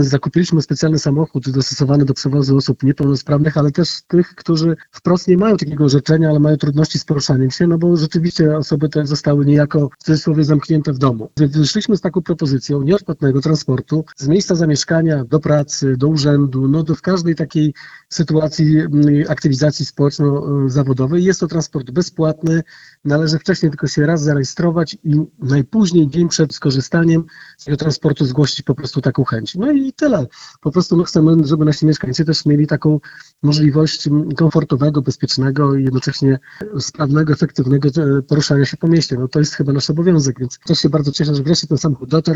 Zakupiliśmy specjalny samochód dostosowany do przewozu osób niepełnosprawnych, ale też tych, którzy wprost nie mają takiego orzeczenia, ale mają trudności z poruszaniem się, no bo rzeczywiście osoby te zostały niejako w cudzysłowie zamknięte w domu. Więc wyszliśmy z taką propozycją nieodpłatnego transportu z miejsca zamieszkania do pracy, do urzędu, no w każdej takiej sytuacji aktywizacji społeczno-zawodowej. Jest to transport bezpłatny, należy wcześniej tylko się raz zarejestrować i najpóźniej dzień przed skorzystaniem z tego transportu zgłosić po prostu taką chęć. No i tyle. Po prostu chcemy, żeby nasi mieszkańcy też mieli taką możliwość komfortowego, bezpiecznego i jednocześnie sprawnego, efektywnego poruszania się po mieście. No to jest chyba nasz obowiązek, więc też się bardzo cieszę, że wreszcie ten samochód dotarł.